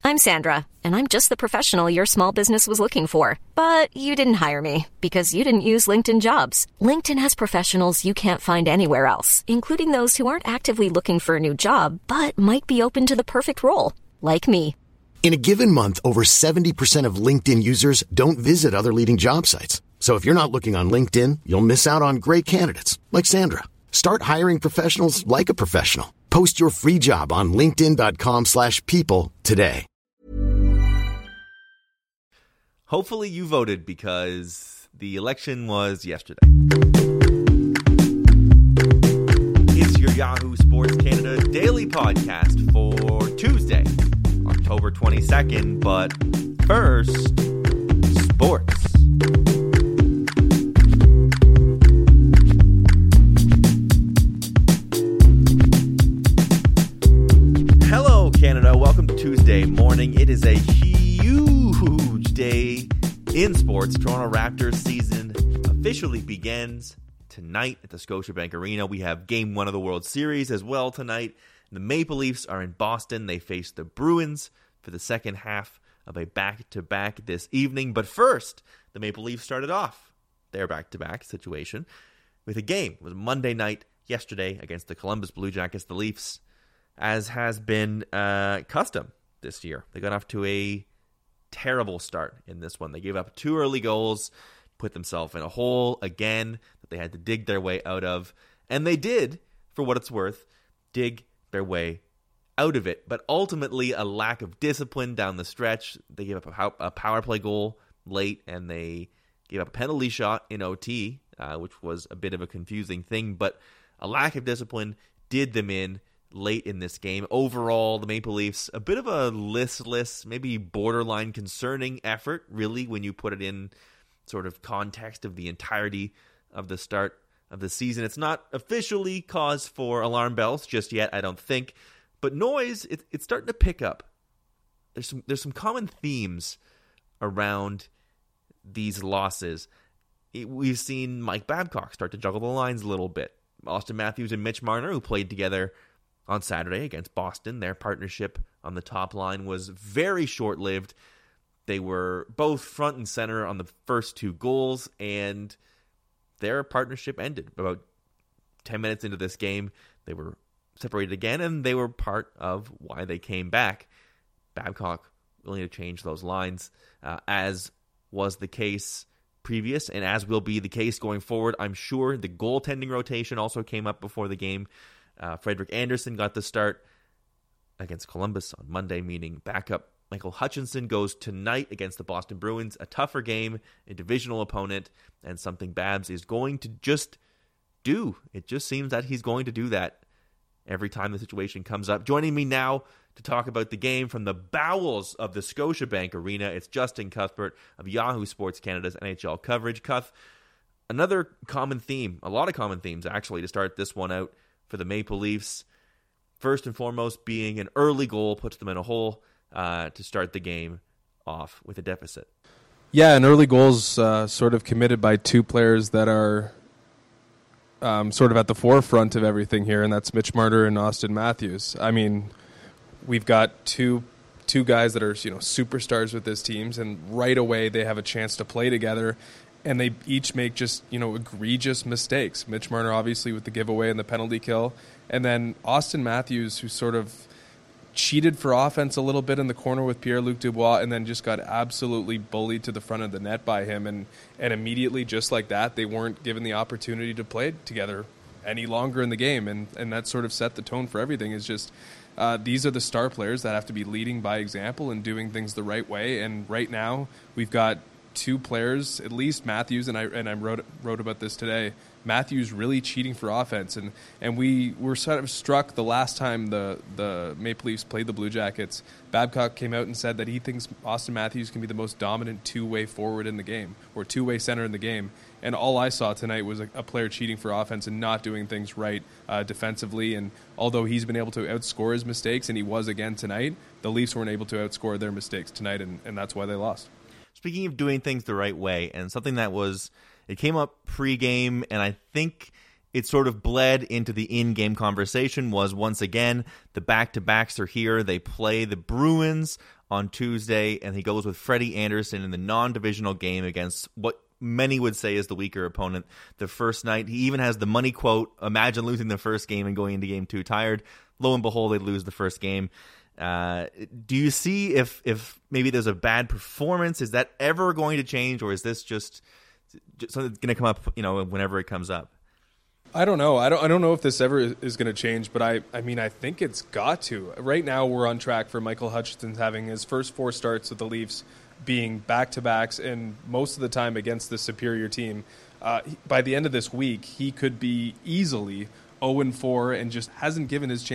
I'm Sandra, and I'm just the professional your small business was looking for. But you didn't hire me because you didn't use LinkedIn Jobs. LinkedIn has professionals you can't find anywhere else, including those who aren't actively looking for a new job, but might be open to the perfect role, like me. In a given month, over 70% of LinkedIn users don't visit other leading job sites. So if you're not looking on LinkedIn, you'll miss out on great candidates like Sandra. Start hiring professionals like a professional. Post your free job on linkedin.com/people today. Hopefully you voted because the election was yesterday. It's your Yahoo Sports Canada daily podcast for Tuesday, October 22nd. But first, sports. Hello, Canada. Welcome to Tuesday morning. It is a huge day in sports. Toronto Raptors season officially begins tonight at the Scotiabank Arena. We have Game 1 of the World Series as well tonight. The Maple Leafs are in Boston. They face the Bruins for the second half of a back-to-back this evening. But first, the Maple Leafs started off their back-to-back situation with a game. It was Monday night yesterday against the Columbus Blue Jackets. The Leafs, as has been custom this year, they got off to a terrible start in this one. They gave up 2 early goals, put themselves in a hole again that they had to dig their way out of. And they did, for what it's worth, dig their way out of it. But ultimately, a lack of discipline down the stretch. They gave up a power play goal late, and they gave up a penalty shot in OT, which was a bit of a confusing thing. But a lack of discipline did them in late in this game. Overall, the Maple Leafs, a bit of a listless, maybe borderline concerning effort, really, when you put it in sort of context of the entirety of the start of the season. It's not officially cause for alarm bells just yet, I don't think, but noise, it's starting to pick up. There's some common themes around these losses. We've seen Mike Babcock start to juggle the lines a little bit. Austin Matthews and Mitch Marner, who played together on Saturday against Boston, their partnership on the top line was very short-lived. They were both front and center on the first 2 goals, and their partnership ended. About 10 minutes into this game, they were separated again, and they were part of why they came back. Babcock willing to change those lines, as was the case previous, and as will be the case going forward, I'm sure. The goaltending rotation also came up before the game. Frederik Andersen got the start against Columbus on Monday, meaning backup Michael Hutchinson goes tonight against the Boston Bruins, a tougher game, a divisional opponent, and something Babs is going to just do. It just seems that he's going to do that every time the situation comes up. Joining me now to talk about the game from the bowels of the Scotiabank Arena, it's Justin Cuthbert of Yahoo Sports Canada's NHL coverage. Cuth, another common theme, a lot of common themes actually, to start this one out for the Maple Leafs. First and foremost being an early goal puts them in a hole to start the game off with a deficit. Yeah, and early goals sort of committed by 2 players that are sort of at the forefront of everything here, and that's Mitch Marner and Austin Matthews. I mean, we've got two guys that are superstars with this teams, and right away they have a chance to play together. And they each make just, egregious mistakes. Mitch Marner, obviously, with the giveaway and the penalty kill. And then Austin Matthews, who sort of cheated for offense a little bit in the corner with Pierre-Luc Dubois, and then just got absolutely bullied to the front of the net by him. And immediately, just like that, they weren't given the opportunity to play together any longer in the game. And that sort of set the tone for everything. It's just these are the star players that have to be leading by example and doing things the right way. And right now, we've got 2 players, at least Matthews, and I wrote about this today. Matthews really cheating for offense, and we were sort of struck the last time the Maple Leafs played the Blue Jackets. Babcock came out and said that he thinks Austin Matthews can be the most dominant 2-way forward in the game, or 2-way center in the game. And all I saw tonight was a player cheating for offense and not doing things right defensively. And although he's been able to outscore his mistakes, and he was again tonight, the Leafs weren't able to outscore their mistakes tonight, and that's why they lost. Speaking of doing things the right way, and something that it came up pregame, and I think it sort of bled into the in-game conversation, was once again, the back-to-backs are here. They play the Bruins on Tuesday, and he goes with Freddie Anderson in the non-divisional game against what many would say is the weaker opponent the first night. He even has the money quote, imagine losing the first game and going into game 2 tired. Lo and behold, they lose the first game. Do you see if maybe there's a bad performance? Is that ever going to change, or is this just something that's going to come up, whenever it comes up? I don't know. I don't know if this ever is going to change, but I mean, I think it's got to. Right now, we're on track for Michael Hutchinson having his first 4 starts with the Leafs being back-to-backs, and most of the time against the superior team. By the end of this week, he could be easily 0-4 and just hasn't given his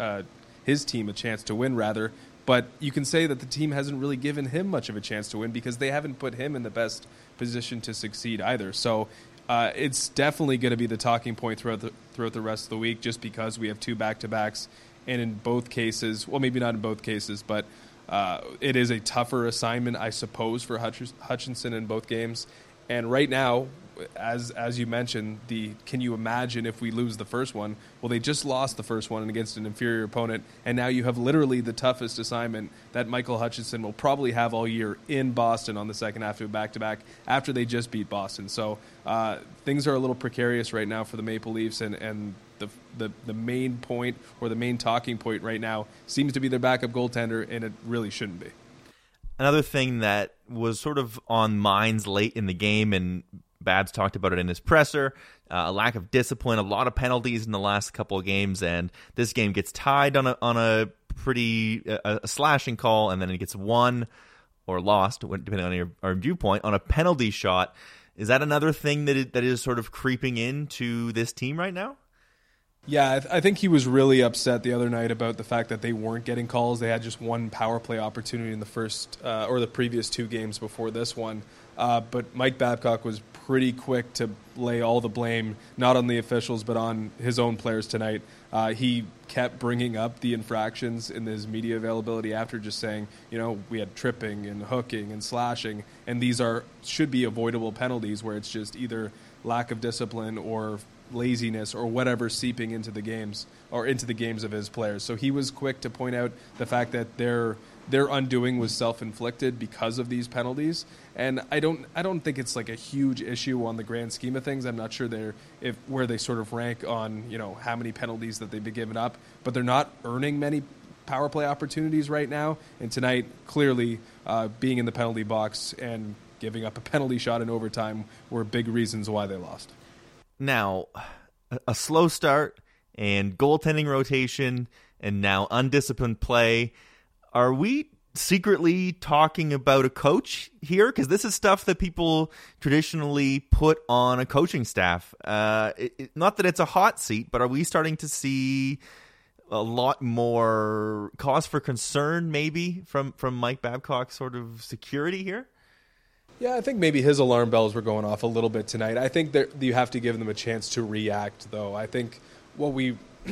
team a chance to win, rather. But you can say that the team hasn't really given him much of a chance to win because they haven't put him in the best position to succeed either. So it's definitely going to be the talking point throughout the rest of the week, just because we have 2 back-to-backs, and in both cases, well, maybe not in both cases, but it is a tougher assignment, I suppose, for Hutchinson in both games. And right now, as you mentioned, can you imagine if we lose the first one? Well, they just lost the first one against an inferior opponent, and now you have literally the toughest assignment that Michael Hutchinson will probably have all year in Boston on the second half of a back-to-back after they just beat Boston. So things are a little precarious right now for the Maple Leafs, and the main point, or the main talking point right now, seems to be their backup goaltender, and it really shouldn't be. Another thing that was sort of on minds late in the game, and Babs talked about it in his presser, a lack of discipline, a lot of penalties in the last couple of games, and this game gets tied on a pretty slashing call, and then it gets won or lost, depending on your viewpoint, on a penalty shot. Is that another thing that is sort of creeping into this team right now? Yeah, I think he was really upset the other night about the fact that they weren't getting calls. They had just one power play opportunity in the first or the previous 2 games before this one. But Mike Babcock was pretty quick to lay all the blame, not on the officials, but on his own players tonight. He kept bringing up the infractions in his media availability after, just saying, we had tripping and hooking and slashing, and these should be avoidable penalties where it's just either lack of discipline or laziness or whatever seeping into the games or into the games of his players. So he was quick to point out the fact that their undoing was self-inflicted because of these penalties. And I don't think it's like a huge issue on the grand scheme of things. I'm not sure where they sort of rank on, how many penalties that they've been given up, but they're not earning many power play opportunities right now. And tonight, clearly, being in the penalty box and giving up a penalty shot in overtime were big reasons why they lost. Now, a slow start and goaltending rotation and now undisciplined play. Are we secretly talking about a coach here? Because this is stuff that people traditionally put on a coaching staff. Not that it's a hot seat, but are we starting to see a lot more cause for concern maybe from Mike Babcock's sort of security here? Yeah, I think maybe his alarm bells were going off a little bit tonight. I think that you have to give them a chance to react, though. I think what we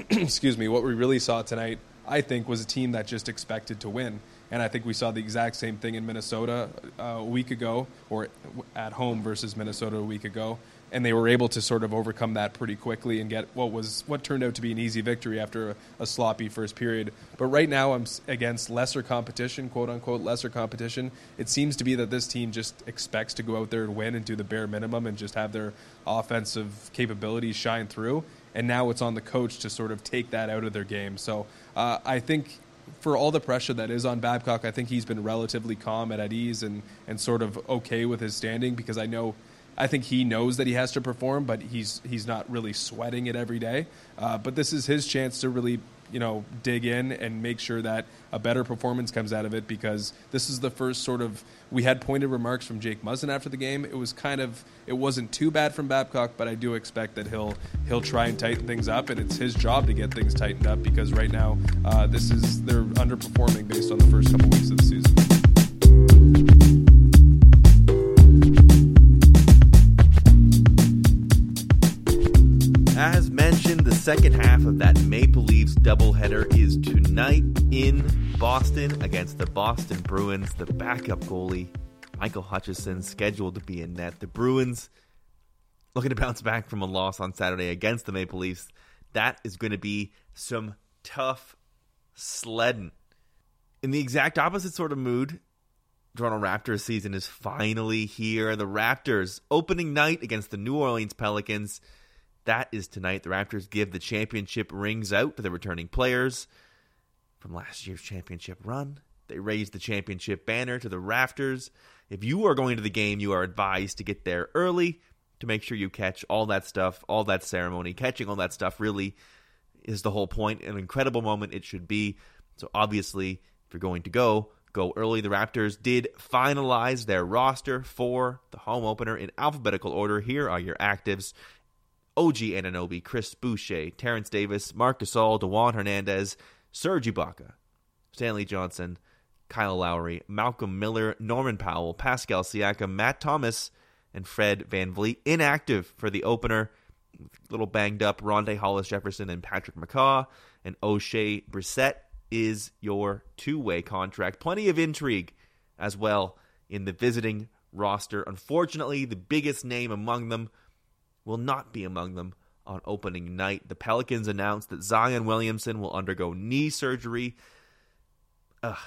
really saw tonight, I think, was a team that just expected to win. And I think we saw the exact same thing in Minnesota a week ago, or at home versus Minnesota a week ago. And they were able to sort of overcome that pretty quickly and get what turned out to be an easy victory after a sloppy first period. But right now, I'm against lesser competition, quote-unquote lesser competition. It seems to be that this team just expects to go out there and win and do the bare minimum and just have their offensive capabilities shine through. And now it's on the coach to sort of take that out of their game. So I think for all the pressure that is on Babcock, I think he's been relatively calm and at ease and sort of okay with his standing, because I think he knows that he has to perform, but he's not really sweating it every day. But this is his chance to really, dig in and make sure that a better performance comes out of it, because this is the first sort of, we had pointed remarks from Jake Muzzin after the game. It wasn't too bad from Babcock, but I do expect that he'll try and tighten things up, and it's his job to get things tightened up, because right now they're underperforming based on the first couple weeks of the season. As mentioned, the second half of that Maple Leafs doubleheader is tonight in Boston against the Boston Bruins. The backup goalie, Michael Hutchinson, scheduled to be in net. The Bruins looking to bounce back from a loss on Saturday against the Maple Leafs. That is going to be some tough sledding. In the exact opposite sort of mood, Toronto Raptors season is finally here. The Raptors opening night against the New Orleans Pelicans. That is tonight. The Raptors give the championship rings out to the returning players from last year's championship run. They raise the championship banner to the rafters. If you are going to the game, you are advised to get there early to make sure you catch all that stuff, all that ceremony. Catching all that stuff really is the whole point. An incredible moment it should be. So obviously, if you're going to go early. The Raptors did finalize their roster for the home opener in alphabetical order. Here are your actives: OG Anunoby, Chris Boucher, Terrence Davis, Marc Gasol, DeJuan Hernandez, Serge Ibaka, Stanley Johnson, Kyle Lowry, Malcolm Miller, Norman Powell, Pascal Siakam, Matt Thomas, and Fred VanVleet. Inactive for the opener, a little banged up, Rondae Hollis-Jefferson and Patrick McCaw, and O'Shea Brissett is your two-way contract. Plenty of intrigue as well in the visiting roster. Unfortunately, the biggest name among them will not be among them on opening night. The Pelicans announced that Zion Williamson will undergo knee surgery. It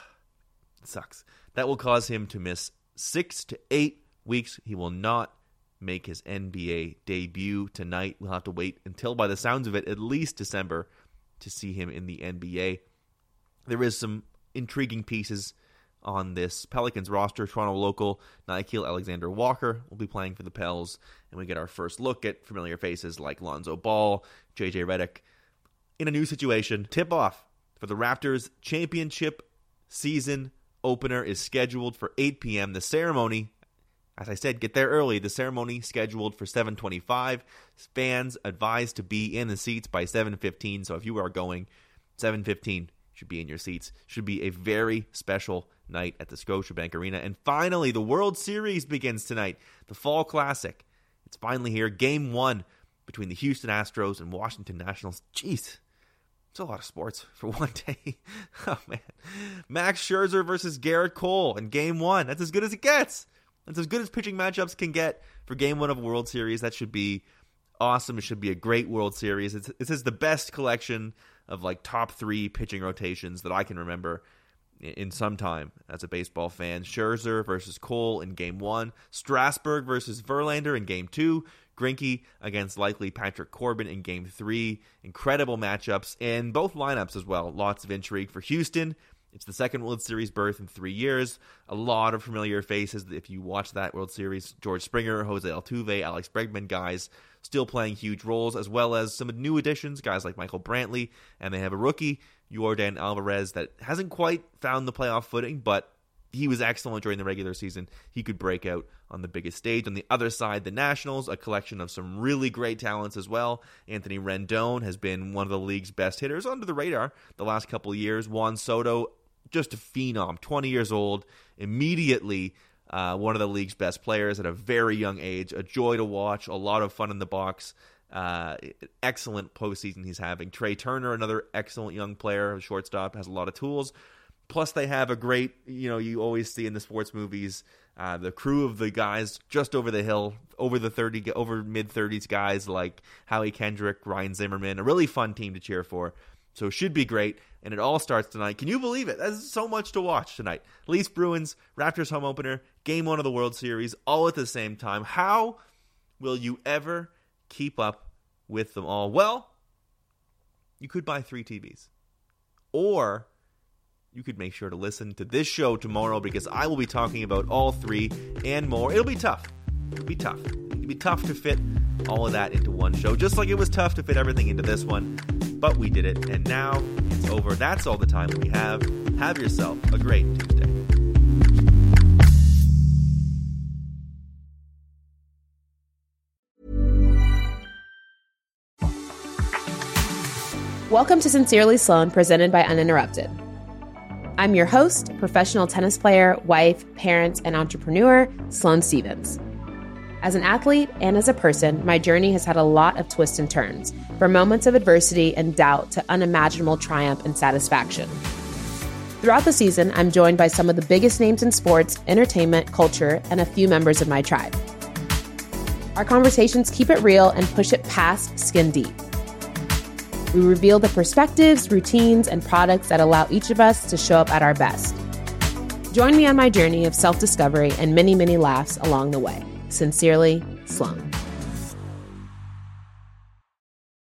sucks. That will cause him to miss 6 to 8 weeks. He will not make his NBA debut tonight. We'll have to wait until, by the sounds of it, at least December to see him in the NBA. There is some intriguing pieces on this Pelicans roster. Toronto local Nickeil Alexander-Walker will be playing for the Pels, and we get our first look at familiar faces like Lonzo Ball, JJ Redick. In a new situation, tip-off for the Raptors championship season opener is scheduled for 8 p.m. The ceremony, as I said, get there early. The ceremony scheduled for 7:25. Fans advised to be in the seats by 7:15. So if you are going, 7:15 should be in your seats. Should be a very special night at the Scotiabank Arena. And finally, the World Series begins tonight. The Fall Classic. It's finally here. Game 1 between the Houston Astros and Washington Nationals. Jeez. It's a lot of sports for one day. Oh, man. Max Scherzer versus Garrett Cole in Game 1. That's as good as it gets. That's as good as pitching matchups can get for Game 1 of a World Series. That should be awesome. It should be a great World Series. This is the best collection of like top 3 pitching rotations that I can remember in some time as a baseball fan. Scherzer versus Cole in Game 1. Strasburg versus Verlander in Game 2. Greinke against likely Patrick Corbin in Game 3. Incredible matchups in both lineups as well. Lots of intrigue for Houston. It's the second World Series berth in 3 years. A lot of familiar faces. If you watch that World Series, George Springer, Jose Altuve, Alex Bregman, guys still playing huge roles, as well as some new additions, guys like Michael Brantley, and they have a rookie, Yordan Alvarez, that hasn't quite found the playoff footing, but he was excellent during the regular season. He could break out on the biggest stage. On the other side, the Nationals, a collection of some really great talents as well. Anthony Rendon has been one of the league's best hitters under the radar the last couple of years. Juan Soto, just a phenom, 20 years old, immediately one of the league's best players at a very young age. A joy to watch, a lot of fun in the box. Excellent postseason he's having. Trey Turner, another excellent young player, shortstop, has a lot of tools. Plus, they have a great, you always see in the sports movies, the crew of the guys just over the hill, over mid-30s guys like Howie Kendrick, Ryan Zimmerman, a really fun team to cheer for. So it should be great, and it all starts tonight. Can you believe it? That's so much to watch tonight. Leafs Bruins, Raptors home opener, Game 1 of the World Series, all at the same time. How will you ever keep up with them all? Well, you could buy 3 TVs. Or you could make sure to listen to this show tomorrow, because I will be talking about all 3 and more. It'll be tough. It'll be tough. It'll be tough to fit all of that into one show, just like it was tough to fit everything into this one. But we did it, and now it's over. That's all the time we have. Have yourself a great Tuesday. Welcome to Sincerely Sloan, presented by Uninterrupted. I'm your host, professional tennis player, wife, parent, and entrepreneur, Sloane Stevens. As an athlete and as a person, my journey has had a lot of twists and turns, from moments of adversity and doubt to unimaginable triumph and satisfaction. Throughout the season, I'm joined by some of the biggest names in sports, entertainment, culture, and a few members of my tribe. Our conversations keep it real and push it past skin deep. We reveal the perspectives, routines, and products that allow each of us to show up at our best. Join me on my journey of self-discovery and many, many laughs along the way. Sincerely, Sloan.